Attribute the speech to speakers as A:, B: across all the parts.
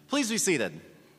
A: Please be seated.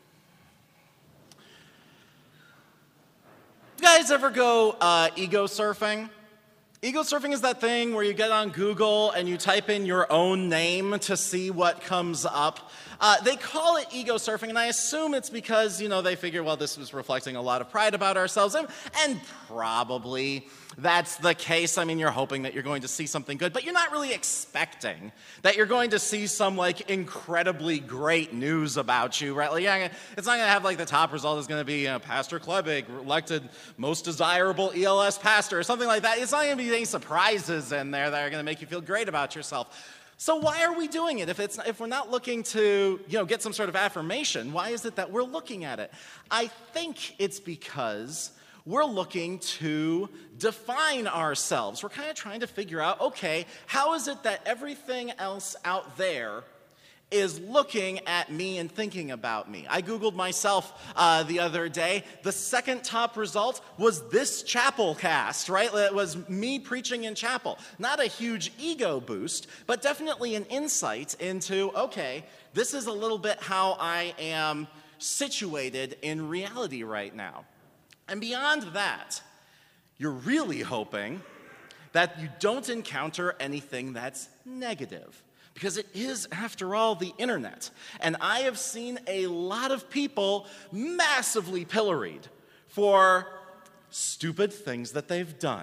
A: You guys ever go ego surfing? Ego surfing is that thing where you get on Google and you type in your own name to see what comes up. They call it ego surfing, and I assume it's because, they figure, well, this was reflecting a lot of pride about ourselves, and probably that's the case. I mean, you're hoping that you're going to see something good, but you're not really expecting that you're going to see some, incredibly great news about you, right? It's not going to have, the top result is going to be, Pastor Klebig elected most desirable ELS pastor, or something like that. It's not going to be any surprises in there that are going to make you feel great about yourself. So why are we doing it? If we're not looking to, get some sort of affirmation, why is it that we're looking at it? I think it's because we're looking to define ourselves. We're kind of trying to figure out, okay, how is it that everything else out there is looking at me and thinking about me? I Googled myself the other day. The second top result was this chapel cast, right? It was me preaching in chapel. Not a huge ego boost, but definitely an insight into, okay, this is a little bit how I am situated in reality right now. And beyond that, you're really hoping that you don't encounter anything that's negative. Because it is, after all, the internet. And I have seen a lot of people massively pilloried for stupid things that they've done.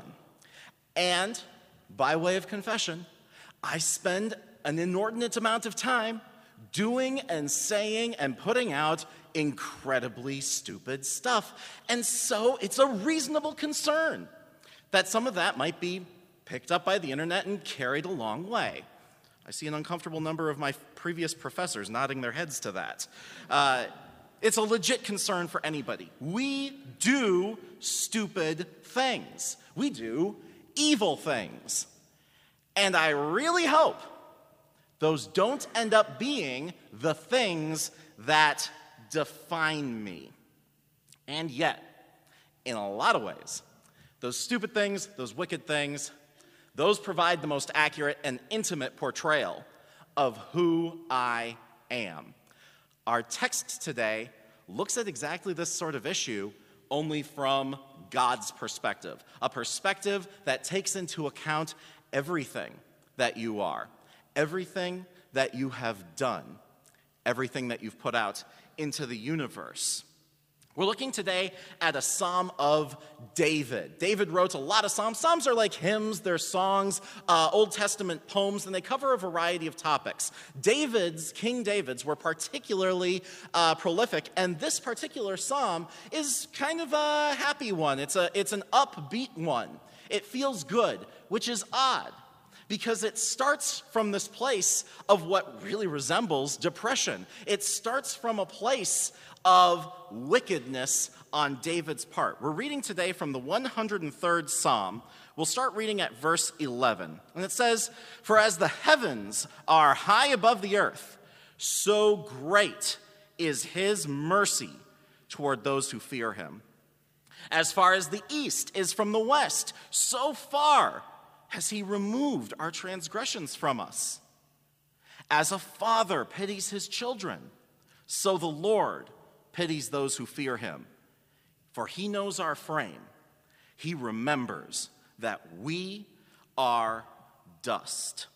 A: And, by way of confession, I spend an inordinate amount of time doing and saying and putting out incredibly stupid stuff. And so it's a reasonable concern that some of that might be picked up by the internet and carried a long way. I see an uncomfortable number of my previous professors nodding their heads to that. It's a legit concern for anybody. We do stupid things. We do evil things. And I really hope those don't end up being the things that define me. And yet, in a lot of ways, those stupid things, those wicked things, those provide the most accurate and intimate portrayal of who I am. Our text today looks at exactly this sort of issue, only from God's perspective, a perspective that takes into account everything that you are, everything that you have done, everything that you've put out into the universe. We're looking today at a Psalm of David. David wrote a lot of Psalms. Psalms are like hymns, they're songs, Old Testament poems, and they cover a variety of topics. King David's, were particularly prolific, and this particular psalm is kind of a happy one. It's an upbeat one. It feels good, which is odd, because it starts from this place of what really resembles depression. It starts from a place of wickedness on David's part. We're reading today from the 103rd Psalm. We'll start reading at verse 11. And it says, "For as the heavens are high above the earth, so great is his mercy toward those who fear him. As far as the east is from the west, so far has he removed our transgressions from us. As a father pities his children, so the Lord pities those who fear him. For he knows our frame. He remembers that we are dust."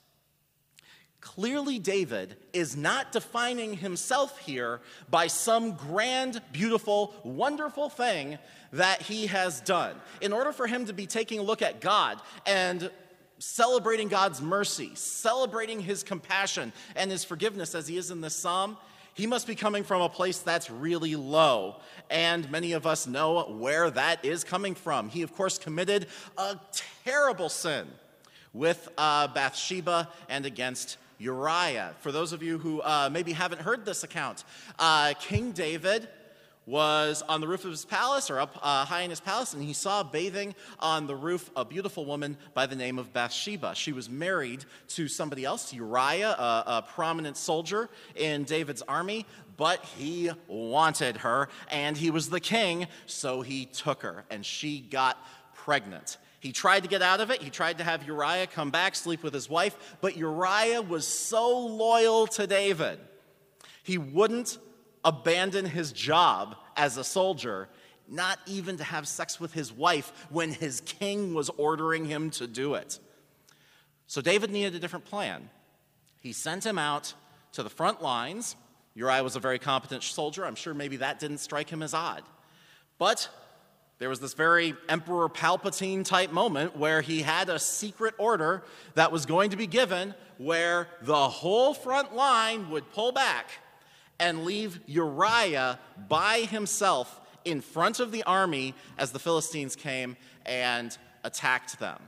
A: Clearly, David is not defining himself here by some grand, beautiful, wonderful thing that he has done. In order for him to be taking a look at God and celebrating God's mercy, celebrating his compassion and his forgiveness as he is in this psalm, he must be coming from a place that's really low. And many of us know where that is coming from. He, of course, committed a terrible sin with Bathsheba and against Uriah. For those of you who maybe haven't heard this account, King David was on the roof of his palace, or up high in his palace, and he saw bathing on the roof a beautiful woman by the name of Bathsheba. She was married to somebody else, Uriah, a prominent soldier in David's army, but he wanted her, and he was the king, so he took her, and she got pregnant. He tried to get out of it. He tried to have Uriah come back, sleep with his wife, but Uriah was so loyal to David, he wouldn't abandon his job as a soldier, not even to have sex with his wife when his king was ordering him to do it. So David needed a different plan. He sent him out to the front lines. Uriah was a very competent soldier. I'm sure maybe that didn't strike him as odd. But there was this very Emperor Palpatine type moment where he had a secret order that was going to be given where the whole front line would pull back and leave Uriah by himself in front of the army as the Philistines came and attacked them.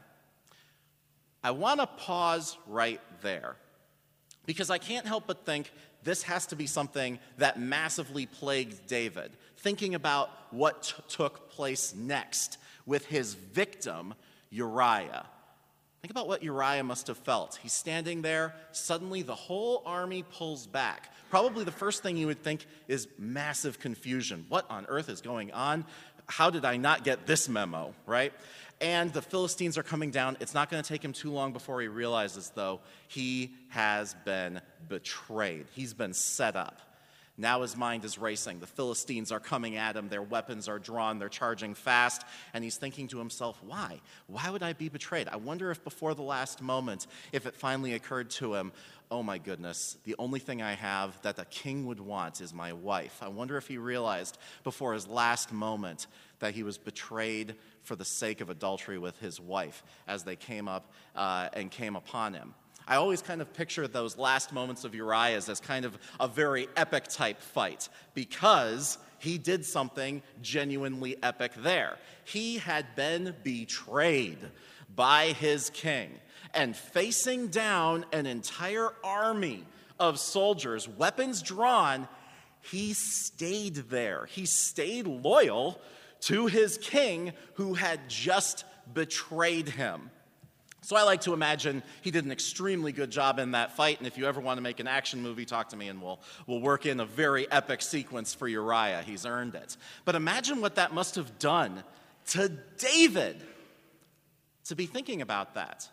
A: I want to pause right there because I can't help but think this has to be something that massively plagued David, thinking about what took place next with his victim, Uriah. Think about what Uriah must have felt. He's standing there, suddenly the whole army pulls back. Probably the first thing you would think is massive confusion. What on earth is going on? How did I not get this memo, right? And the Philistines are coming down. It's not going to take him too long before he realizes, though, he has been betrayed. He's been set up. Now his mind is racing. The Philistines are coming at him. Their weapons are drawn. They're charging fast. And he's thinking to himself, why? Why would I be betrayed? I wonder if before the last moment, if it finally occurred to him, oh my goodness, the only thing I have that the king would want is my wife. I wonder if he realized before his last moment that he was betrayed for the sake of adultery with his wife as they came up and came upon him. I always kind of picture those last moments of Uriah's as kind of a very epic type fight because he did something genuinely epic there. He had been betrayed by his king, and facing down an entire army of soldiers, weapons drawn, he stayed there. He stayed loyal to his king who had just betrayed him. So I like to imagine he did an extremely good job in that fight, and if you ever want to make an action movie, talk to me and we'll work in a very epic sequence for Uriah. He's earned it. But imagine what that must have done to David to be thinking about that.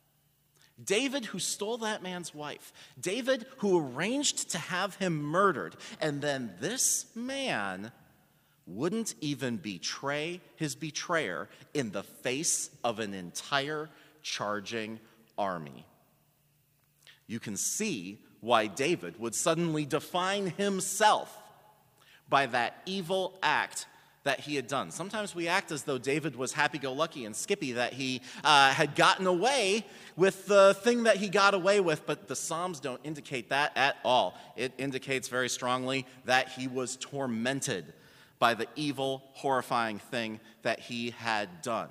A: David who stole that man's wife. David who arranged to have him murdered. And then this man wouldn't even betray his betrayer in the face of an entire charging army. You can see why David would suddenly define himself by that evil act that he had done. Sometimes we act as though David was happy-go-lucky and skippy, that he had gotten away with the thing that he got away with, but the Psalms don't indicate that at all. It indicates very strongly that he was tormented by the evil, horrifying thing that he had done.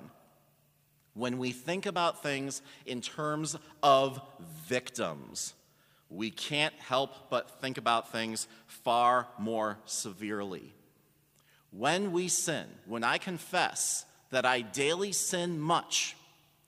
A: When we think about things in terms of victims, we can't help but think about things far more severely. When we sin, when I confess that I daily sin much,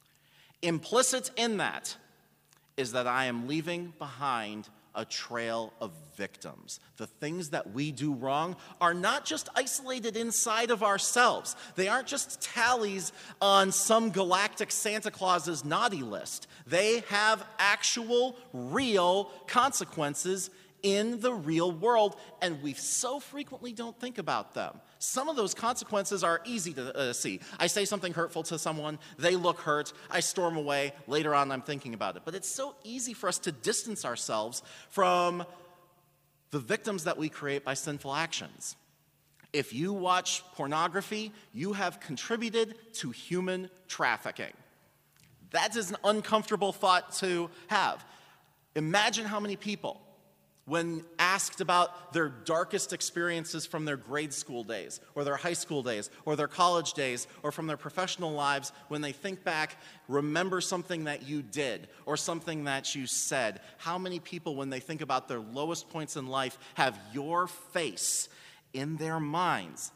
A: implicit in that is that I am leaving behind a trail of victims. The things that we do wrong are not just isolated inside of ourselves. They aren't just tallies on some galactic Santa Claus's naughty list. They have actual, real consequences in the real world, and we so frequently don't think about them. Some of those consequences are easy to see. I say something hurtful to someone, they look hurt, I storm away, later on I'm thinking about it. But it's so easy for us to distance ourselves from the victims that we create by sinful actions. If you watch pornography, you have contributed to human trafficking. That is an uncomfortable thought to have. Imagine how many people, when asked about their darkest experiences from their grade school days, or their high school days, or their college days, or from their professional lives, when they think back, remember something that you did, or something that you said. How many people, when they think about their lowest points in life, have your face in their minds?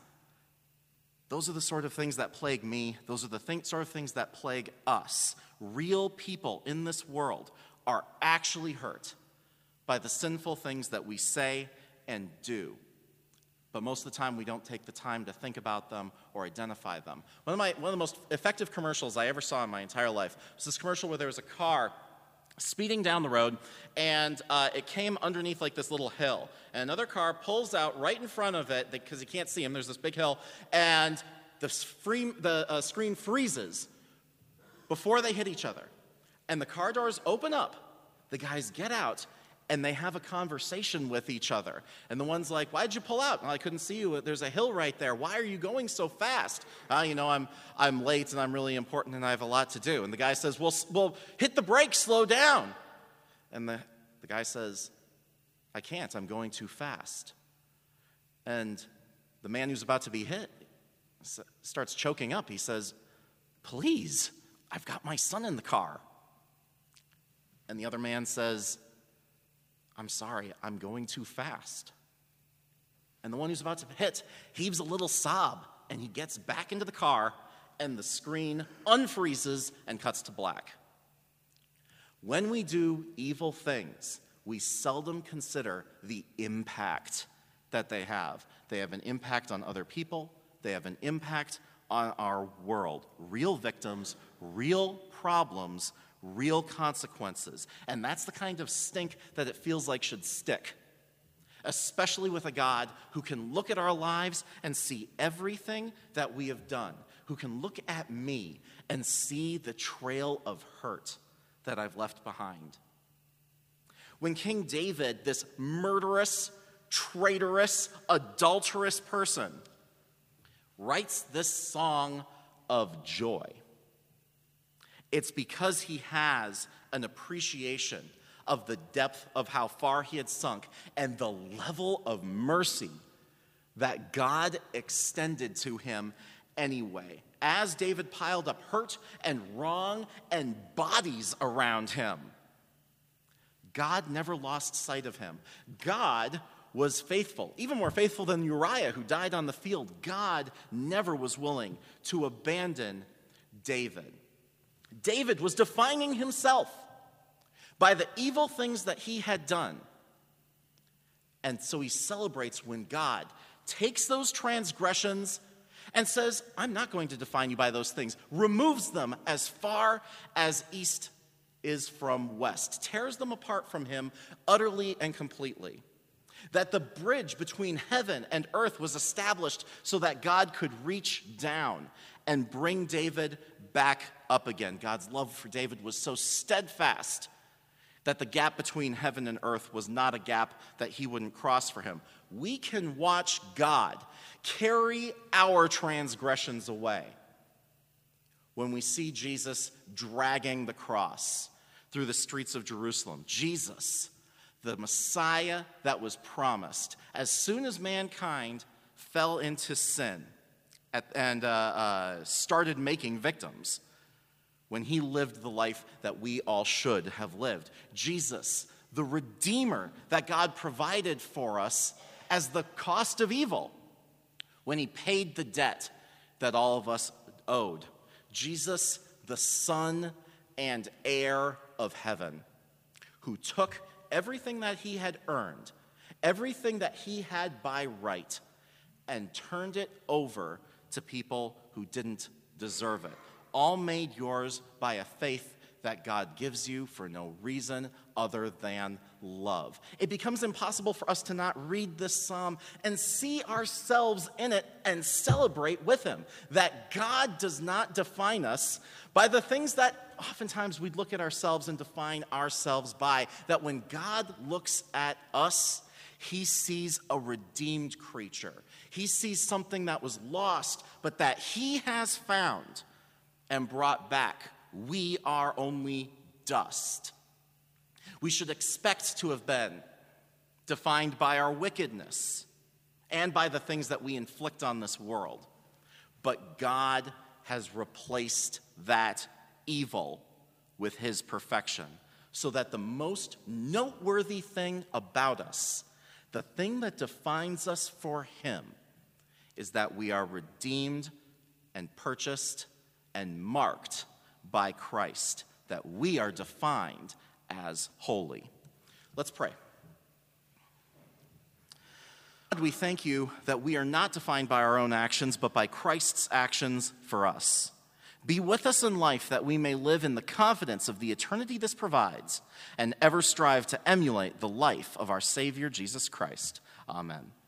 A: Those are the sort of things that plague me. Those are the sort of things that plague us. Real people in this world are actually hurt by the sinful things that we say and do. But most of the time, we don't take the time to think about them or identify them. One of the most effective commercials I ever saw in my entire life was this commercial where there was a car speeding down the road, and it came underneath like this little hill. And another car pulls out right in front of it, because you can't see him, there's this big hill, and the screen freezes before they hit each other. And the car doors open up, the guys get out, and they have a conversation with each other. And the one's like, "Why'd you pull out?" "Well, I couldn't see you. There's a hill right there. Why are you going so fast?" I'm late and I'm really important and I have a lot to do." And the guy says, well, hit the brakes, slow down. And the guy says, "I can't, I'm going too fast." And the man who's about to be hit starts choking up. He says, "Please, I've got my son in the car." And the other man says, "I'm sorry, I'm going too fast." And the one who's about to hit heaves a little sob, and he gets back into the car, and the screen unfreezes and cuts to black. When we do evil things, we seldom consider the impact that they have. They have an impact on other people. They have an impact on our world. Real victims, real problems, real consequences. And that's the kind of stink that it feels like should stick, especially with a God who can look at our lives and see everything that we have done, who can look at me and see the trail of hurt that I've left behind. When King David, this murderous, traitorous, adulterous person, writes this song of joy, it's because he has an appreciation of the depth of how far he had sunk and the level of mercy that God extended to him anyway. As David piled up hurt and wrong and bodies around him, God never lost sight of him. God was faithful, even more faithful than Uriah, who died on the field. God never was willing to abandon David. David was defining himself by the evil things that he had done. And so he celebrates when God takes those transgressions and says, "I'm not going to define you by those things," removes them as far as east is from west, tears them apart from him utterly and completely. That the bridge between heaven and earth was established so that God could reach down and bring David back up again. God's love for David was so steadfast that the gap between heaven and earth was not a gap that he wouldn't cross for him. We can watch God carry our transgressions away when we see Jesus dragging the cross through the streets of Jerusalem. Jesus, the Messiah that was promised, as soon as mankind fell into sin and started making victims, when he lived the life that we all should have lived. Jesus, the Redeemer that God provided for us as the cost of evil, when he paid the debt that all of us owed. Jesus, the Son and heir of heaven, who took everything that he had earned, everything that he had by right, and turned it over to people who didn't deserve it. All made yours by a faith that God gives you for no reason other than love. It becomes impossible for us to not read this psalm and see ourselves in it and celebrate with him. That God does not define us by the things that oftentimes we'd look at ourselves and define ourselves by. That when God looks at us, he sees a redeemed creature. He sees something that was lost, but that he has found and brought back. We are only dust. We should expect to have been defined by our wickedness and by the things that we inflict on this world. But God has replaced that evil with his perfection, so that the most noteworthy thing about us, the thing that defines us for him, is that we are redeemed and purchased and marked by Christ, that we are defined as holy. Let's pray. God, we thank you that we are not defined by our own actions, but by Christ's actions for us. Be with us in life that we may live in the confidence of the eternity this provides and ever strive to emulate the life of our Savior, Jesus Christ. Amen.